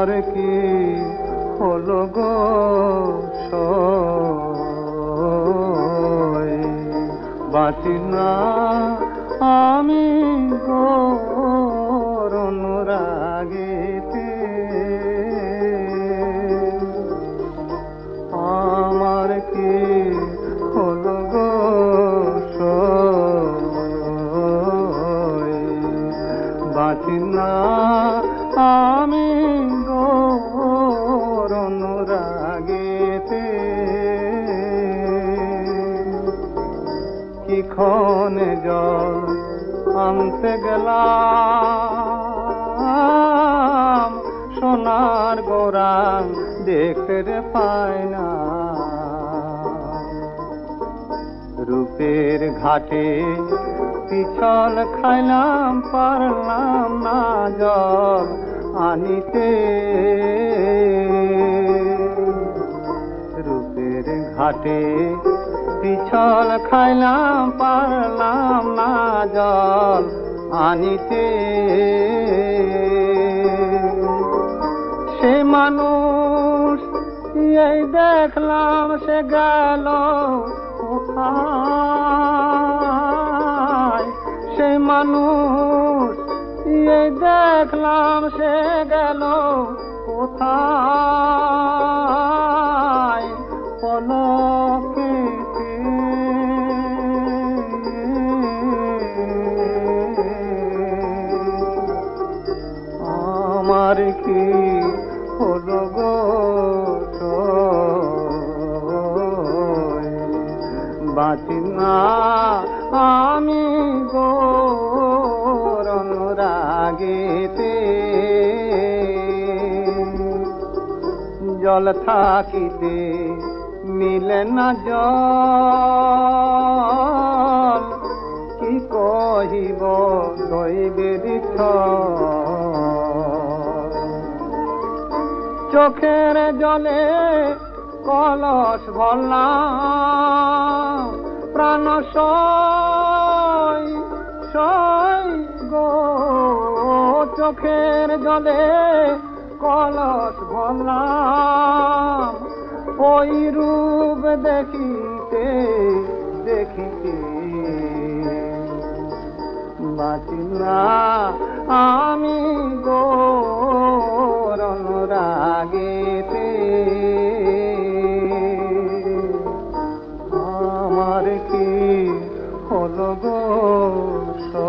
আমার কি হলো গো সই, বাঁচি না আমি গোর অনুরাগেতে। আমার কি হলো গো সই, বাঁচি না আমি গোর অনুরাগেতে। কি ক্ষণে জল আনতে গেলাম, সোনার গৌরাং দেখতে পাই না। রূপের ঘাটে পিছল খাইলাম, পারলাম না জল আনিতে। রূপের ঘাটে পিছল খাইলাম, পারলাম না জল আনিতে। সে মানুষ এই দেখলাম সে গেল কোথায়, সে মানুষ এই দেখলাম সে গেল কোথায়। পলকেতে আমার কি হলো গো সই, বাঁচি না আমি গোর অনুরাগেতে। জল থাকিতে মিলে না জল, কি কহিব দৈবের চোখের জলে কলস ভরলাম, প্রাণ সই সই গো। চোখের জলে কলস ভরলাম, ওই রূপ দেখিতে দেখিতে। বাঁচি না আমি গোর অনুরাগেতে। আমার কি হলো গো।